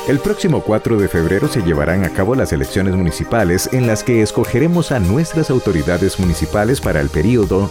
El próximo 4 de febrero se llevarán a cabo las elecciones municipales en las que escogeremos a nuestras autoridades municipales para el período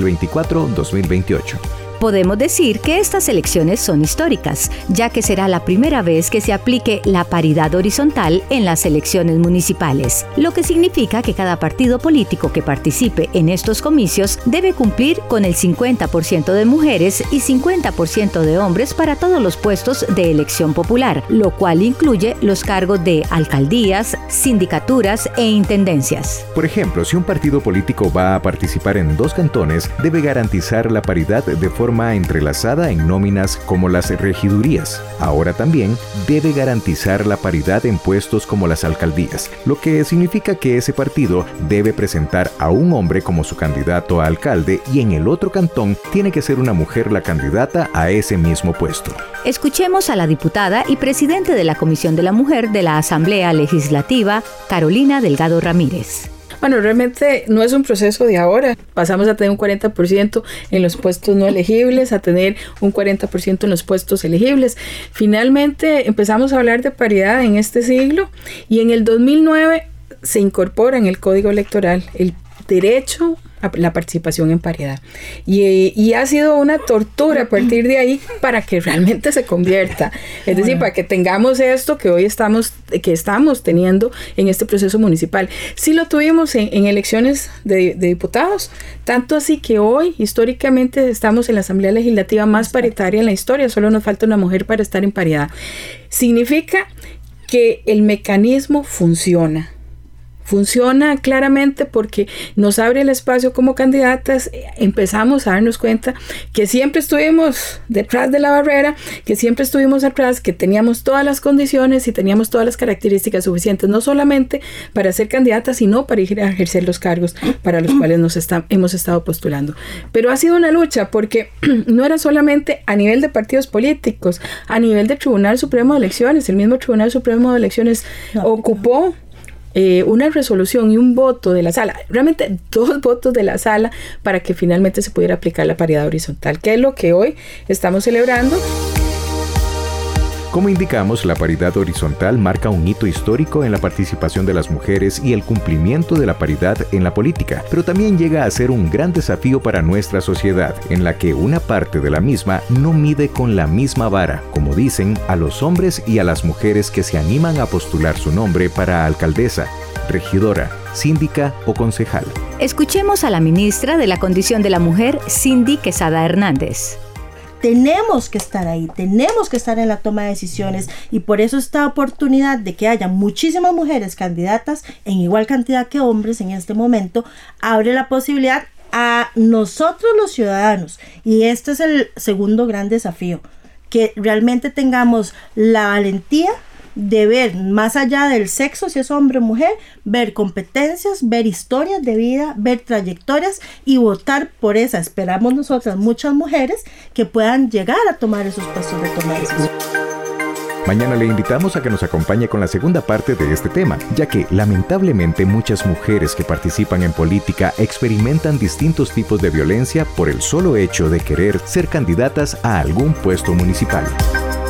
2024-2028. Podemos decir que estas elecciones son históricas, ya que será la primera vez que se aplique la paridad horizontal en las elecciones municipales, lo que significa que cada partido político que participe en estos comicios debe cumplir con el 50% de mujeres y 50% de hombres para todos los puestos de elección popular, lo cual incluye los cargos de alcaldías, sindicaturas e intendencias. Por ejemplo, si un partido político va a participar en 2 cantones, debe garantizar la paridad de forma entrelazada en nóminas como las regidurías. Ahora también debe garantizar la paridad en puestos como las alcaldías, lo que significa que ese partido debe presentar a un hombre como su candidato a alcalde y en el otro cantón tiene que ser una mujer la candidata a ese mismo puesto. Escuchemos a la diputada y presidente de la Comisión de la Mujer de la Asamblea Legislativa, Carolina Delgado Ramírez. Bueno, realmente no es un proceso de ahora. Pasamos a tener un 40% en los puestos no elegibles, a tener un 40% en los puestos elegibles. Finalmente empezamos a hablar de paridad en este siglo y en el 2009 se incorpora en el Código Electoral el derecho a la participación en paridad. Y ha sido una tortura a partir de ahí para que realmente se convierta. Es decir, para que tengamos esto que hoy estamos teniendo en este proceso municipal. Sí lo tuvimos en elecciones de diputados, tanto así que hoy históricamente estamos en la Asamblea Legislativa más paritaria en la historia. Solo nos falta una mujer para estar en paridad. Significa que el mecanismo funciona. Funciona claramente porque nos abre el espacio como candidatas, empezamos a darnos cuenta que siempre estuvimos detrás de la barrera, que siempre estuvimos atrás, que teníamos todas las condiciones y teníamos todas las características suficientes, no solamente para ser candidatas, sino para ir a ejercer los cargos para los cuales hemos estado postulando. Pero ha sido una lucha porque no era solamente a nivel de partidos políticos, a nivel del Tribunal Supremo de Elecciones. El mismo Tribunal Supremo de Elecciones ocupó una resolución y un voto de la sala, realmente 2 votos de la sala para que finalmente se pudiera aplicar la paridad horizontal, que es lo que hoy estamos celebrando. Como indicamos, la paridad horizontal marca un hito histórico en la participación de las mujeres y el cumplimiento de la paridad en la política, pero también llega a ser un gran desafío para nuestra sociedad, en la que una parte de la misma no mide con la misma vara, como dicen, a los hombres y a las mujeres que se animan a postular su nombre para alcaldesa, regidora, síndica o concejal. Escuchemos a la ministra de la Condición de la Mujer, Cindy Quesada Hernández. Tenemos que estar ahí, tenemos que estar en la toma de decisiones y por eso esta oportunidad de que haya muchísimas mujeres candidatas en igual cantidad que hombres en este momento abre la posibilidad a nosotros los ciudadanos, y este es el segundo gran desafío, que realmente tengamos la valentía de ver más allá del sexo, si es hombre o mujer, ver competencias, ver historias de vida, ver trayectorias y votar por esa. Esperamos nosotras muchas mujeres que puedan llegar a tomar esos puestos de toma de decisión. Mañana le invitamos a que nos acompañe con la segunda parte de este tema, ya que lamentablemente muchas mujeres que participan en política experimentan distintos tipos de violencia por el solo hecho de querer ser candidatas a algún puesto municipal.